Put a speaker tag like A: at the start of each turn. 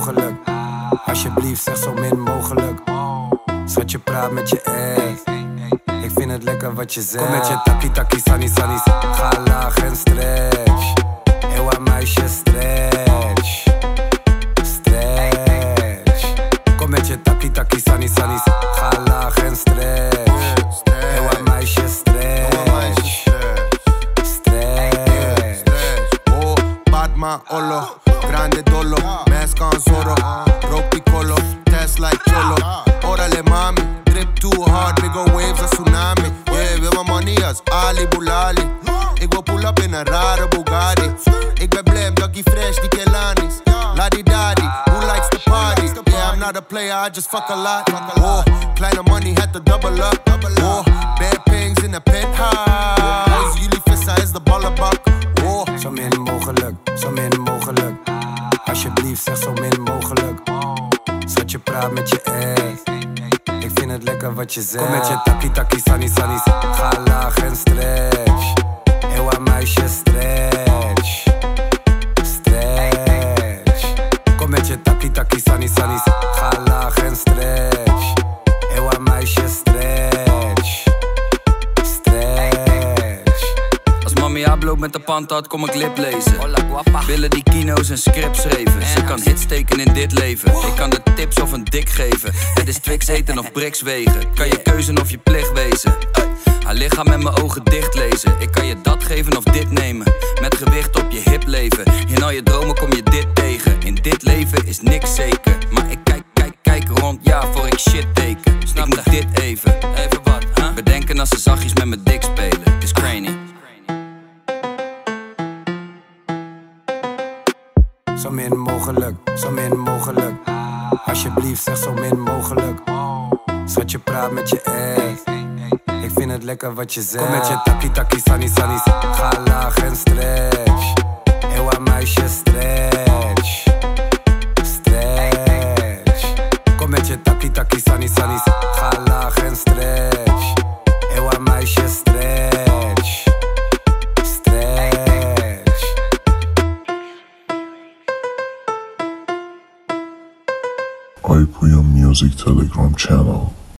A: mogelijk. Alsjeblieft zeg zo min mogelijk. Schatje praat met je ass. Ik vind het lekker wat je zegt. Kom met je taki taki sani sanis. Ga laag en stretch. Ewa meisje stretch. Stretch. Kom met je taki taki sani sanis. Ga laag en stretch. Ewa meisje stretch. Stretch.
B: Oh, Batman Olo. Grande dolo. Mask on Zorro. Rock piccolo. Test like Cholo. Orale mami. Drip too hard. Big ol' waves a tsunami. Yeah, wil mijn money als Ali Boulali. Ik wil pull up in een rare Bugatti. Ik ben blij, Dougie Fresh, die Kelanis. Ladi Dadi, who likes the party? Yeah, I'm not a player, I just fuck a lot. Oh, kleine money had to double up. Oh, bad pings in the penthouse. Jullie vissen is de ballenbak. Oh,
A: zo min mogelijk, zo min mogelijk. Alsjeblieft zeg zo min mogelijk. Schatje praat met je ass. Ik vind het lekker wat je zegt. Kom met je taki taki sani sanis. Ga laag en stretch. Ewa meisje stretch. Stretch. Kom met je taki taki sani sanis. Ga laag en stretch. Ewa meisje stretch. Stretch.
C: Als mami upload met de pantat kom ik lip lezen. Willen die kino's en scripts schreven. Ze kan hits steken in dit leven. Ik kan de tips of een dik geven. Het is Twix eten of bricks wegen. Kan je keuze of je plicht wezen. Haar lichaam met mijn ogen dicht lezen. Ik kan je dat geven of dit nemen. Met gewicht op je hip leven. In al je dromen kom je dit tegen. In dit leven is niks zeker. Maar ik kijk rond, ja, voor ik shit teken. Snap ik moet dit even wat, huh? Bedenken als ze zachtjes met mijn dik spelen. Is crazy.
A: Zo min mogelijk, zo min mogelijk. Alsjeblieft zeg zo min mogelijk. Schatje praat met je ass. Ik vind het lekker wat je zegt. Kom met je taki taki sani sanis. Ga laag en stretch. Ewa meisje stretch. Stretch. Kom met je taki taki sani sanis. Ga laag en stretch. Ewa meisje stretch. Stretch.
D: iPuya Music Telegram channel.